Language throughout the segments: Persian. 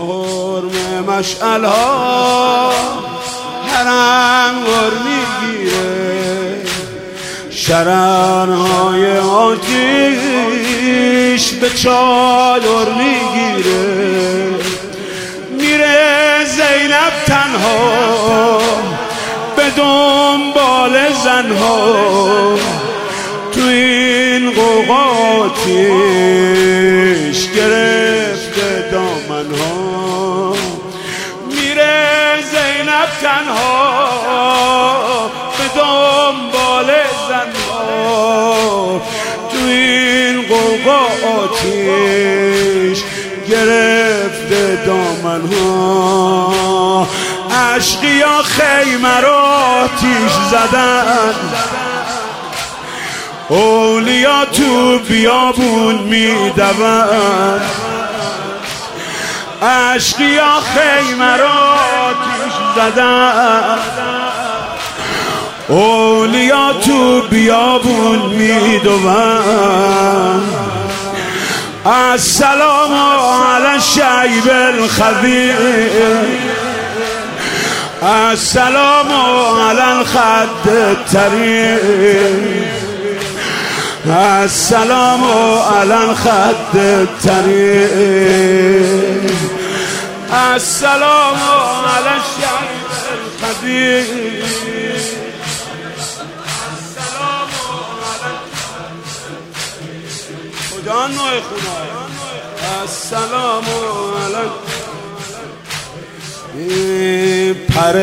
حرم مشعل ها هرنگار میگیره، شررهای آتیش به چادر میگیره. میره زینب تنها به دنبال زنها، تو این غوغا آتیش گرفته دامنها. میره زینب تنها به دنبال زنها، تو این غوغا آتیش گرفته دامنها. عشقیا خیمه را آتیش زدن، اولیا تو بیابون میدون. عشقیا خیمه را آتیش زدن، اولیا تو بیابون میدون. السلام علی الشیب الخضیر، السلام علی الخد الطریر، السلام علی الخد الطریر، السلام علی الشیب الخضیر، السلام علی خدا نوع خونه. السلام علی پر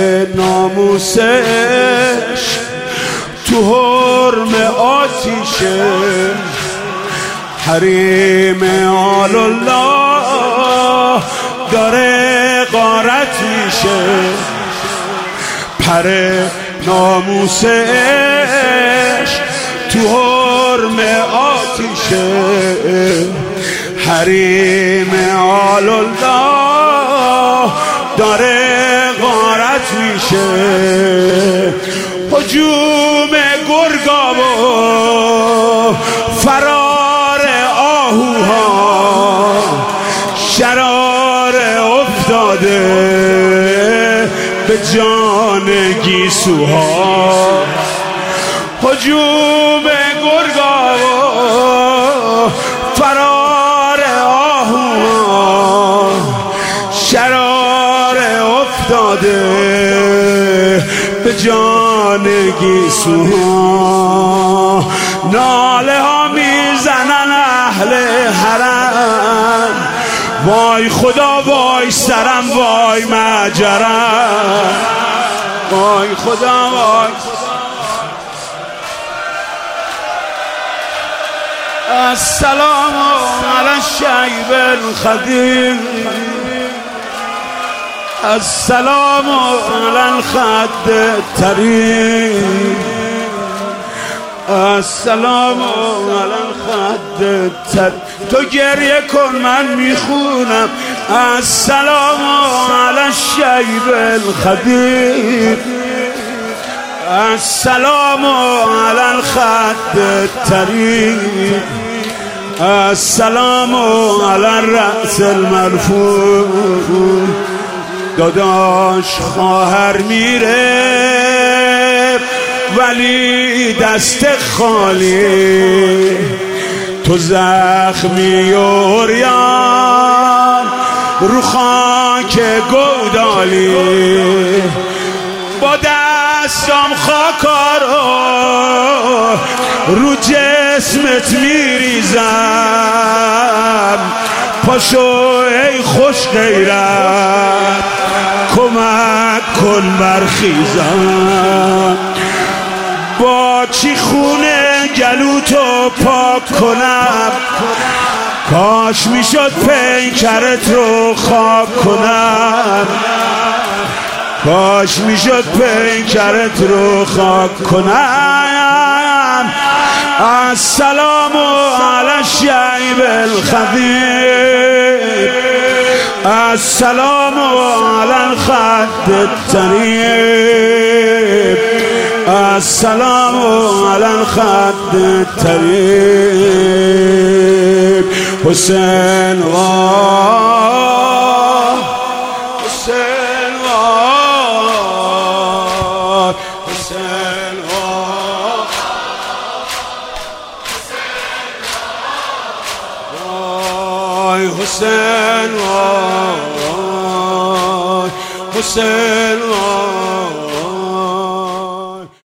ناموسش تو حرم آتیشه، حریم آل الله داره غارت میشه. پر ناموسش تو حرم آتیشه، حریم آل الله داره غارت میشه. هجوم گرگا و فرار آهوها، شرار افتاده به جان گیسوها. هجوم گرگا و فرار آهوها، شرار افتاده به جان گیسوها. ناله ها میزنن اهل حرم، وای خدا وای سرم وای مجرم، وای خدا وای. السلام علی الشیب الخضیر، السلام علی الخد الطریر، السلام علی الخد الطریر. تو گریه کن من میخونم. السلام علی الشیب الخضیر، السلام علی الخد الطریر، السلام علی الرأس المرفوع. داداش خواهر میره ولی دست خالی، تو زخمی و عریان رو خاک گودالی. با دستم خاکارو رو جسمت میریزم، پاشو ای خوش غیرت کمک کن برخیزم. با چی خونه گلوتو پاک کنم، کاش میشد پیکرت رو خواب کنم، کاش میشد پیکرت رو خاک کنم. السلام علی الشیب الخضیر، السلام علی الخد الطریر، السلام علی الخد الطریر. حسین حسین وای حسین وای